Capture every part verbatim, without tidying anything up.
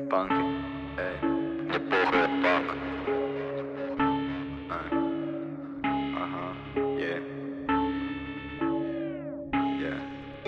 Панки, эй, мне похуй, это панк. А. Ага, yeah. Yeah.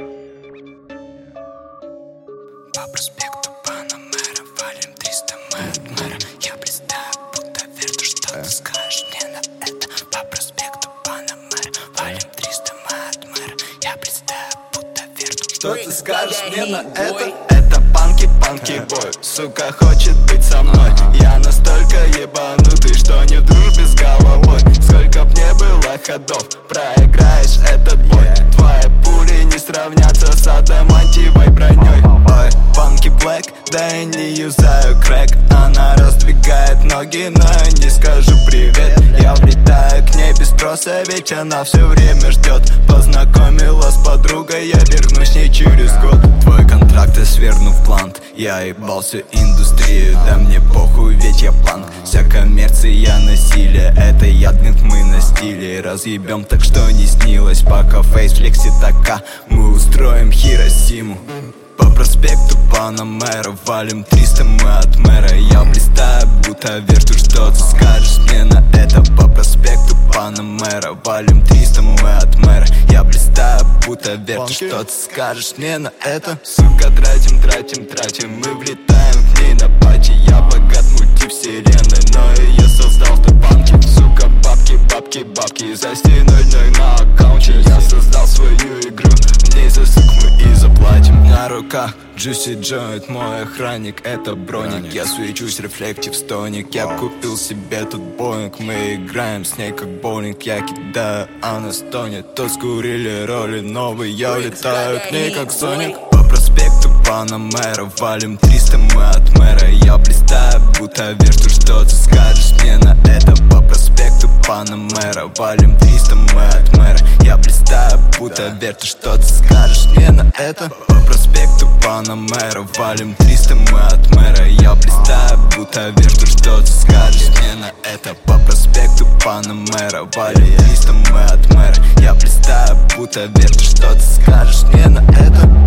По проспекту Панамера валим триста мы от мэра. Я представь, будто верю, что ты скажешь мне на это. По проспекту Панамера валим триста мы от мэра. Я представь, будто верю, что ты скажешь мне на это. Это панки, панки бой, сука хочет быть со мной. Я настолько ебанутый, что не в дружбе с головой. Сколько б не было ходов, проиграешь этот бой. Твои пули не сравнятся с адамантиевой броней. Ой, панки блэк, да и не юзаю крэк. Она раздвигает ноги, но я не скажу привет. Я влетаю к ней без спроса, ведь она все время ждет. Познакомила с подругой, я вернусь с ней через год. Твой контракт я сверну в плант. Я ебал всю индустрию, да мне похуй, ведь я панк. Вся коммерция, насилие, это яднет мы на стиле. Разъебем так, что не снилось, пока фейс флексит така. Мы устроим Хиросиму. По проспекту Панамера валим триста мы от мэра. Я блистаю, будто верю, что ты скажешь мне на это. По проспекту Панамера валим триста мы от мэра. Я блистаю, будто верю, что ты скажешь мне на это. Сука, тратим, тратим, тратим, мы влетаем к ней на пати. Я богат мультивселенной, но ее создал в банке. Сука, бабки, бабки, бабки за стеной на аккаунте. Я создал свою игру, в ней за сук мы и заплатим. На руках Juicy Joint, мой охранник, это броник. Я свечусь, рефлектив стоник. Я купил себе тут боинг. Мы играем с ней как боулинг. Я кидаю, она стонет. То скурили роли новые. Я улетаю к ней как Соник. По проспекту Панамера валим триста мы от мэра. Я блистаю, будто верю, что ты скажешь мне на это. По проспекту Панамера валим триста мы от мэра. Я блистаю, будто верю, что ты скажешь мне на это. По проспекту Панамера валим триста мы от мэра. Я блистаю, будто верю, что ты скажешь мне на это. По проспекту Панамера валим триста мы от мэра. Я блистаю, будто верю, что ты скажешь мне на это.